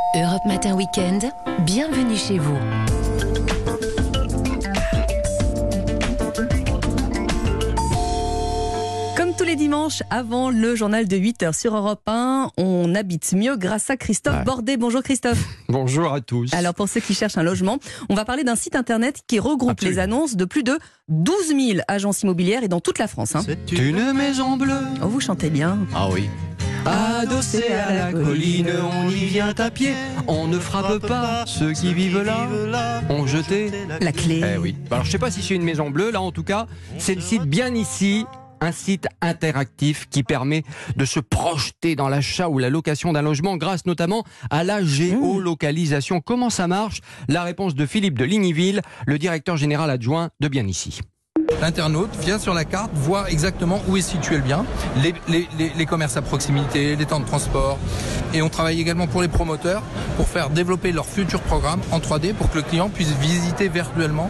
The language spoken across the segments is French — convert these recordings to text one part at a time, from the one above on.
Europe Matin Week-end, bienvenue chez vous. Comme tous les dimanches, avant le journal de 8h sur Europe 1, on habite mieux grâce à Christophe Bordet. Bonjour Christophe. Bonjour à tous. Alors pour ceux qui cherchent un logement, on va parler d'un site internet qui regroupe les annonces de plus de 12 000 agences immobilières et dans toute la France. C'est une maison bleue. Oh, vous chantez bien. Ah oui. Adossé à la colline, on y vient à pied. On ne frappe pas ceux qui vivent là. On jeté la clé. Eh oui. Alors je sais pas si c'est une maison bleue, là en tout cas, c'est le site Bien Ici. Un site interactif qui permet de se projeter dans l'achat ou la location d'un logement grâce notamment à la géolocalisation. Comment ça marche? La réponse de Philippe de Ligniville, le directeur général adjoint de Bien Ici. L'internaute vient sur la carte, voit exactement où est situé le bien, les commerces à proximité, les temps de transport. Et on travaille également pour les promoteurs pour faire développer leur futur programme en 3D pour que le client puisse visiter virtuellement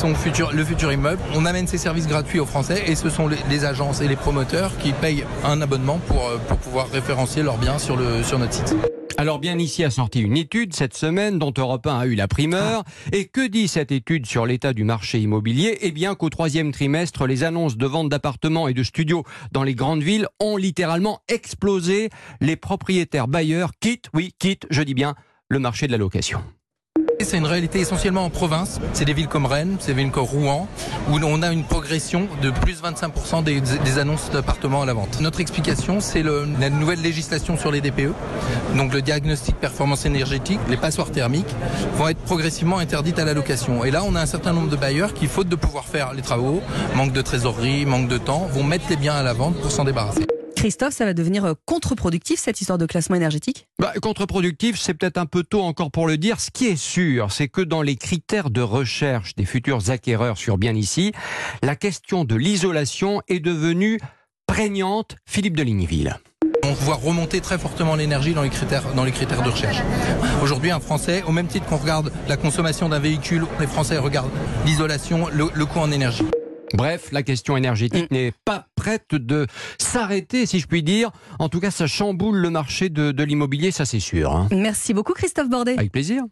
le futur immeuble. On amène ces services gratuits aux Français et ce sont les agences et les promoteurs qui payent un abonnement pour pouvoir référencier leurs biens sur notre site. Alors Bien Ici a sorti une étude cette semaine dont Europe 1 a eu la primeur. Et que dit cette étude sur l'état du marché immobilier? Eh bien qu'au troisième trimestre, les annonces de vente d'appartements et de studios dans les grandes villes ont littéralement explosé. Les propriétaires bailleurs quittent, je dis bien, le marché de la location. C'est une réalité essentiellement en province. C'est des villes comme Rennes, c'est des villes comme Rouen, où on a une progression de plus 25% des annonces d'appartements à la vente. Notre explication, c'est la nouvelle législation sur les DPE. Donc le diagnostic performance énergétique, les passoires thermiques, vont être progressivement interdites à la location. Et là, on a un certain nombre de bailleurs qui, faute de pouvoir faire les travaux, manque de trésorerie, manque de temps, vont mettre les biens à la vente pour s'en débarrasser. Christophe, ça va devenir contre-productif cette histoire de classement énergétique? Contre-productif, c'est peut-être un peu tôt encore pour le dire. Ce qui est sûr, c'est que dans les critères de recherche des futurs acquéreurs sur Bien Ici, la question de l'isolation est devenue prégnante. Philippe de Ligniville. On voit remonter très fortement l'énergie dans les critères de recherche. Aujourd'hui, un Français, au même titre qu'on regarde la consommation d'un véhicule, les Français regardent l'isolation, le coût en énergie. Bref, la question énergétique n'est pas prête de s'arrêter, si je puis dire. En tout cas, ça chamboule le marché de l'immobilier, ça c'est sûr. Merci beaucoup Christophe Bordet. Avec plaisir.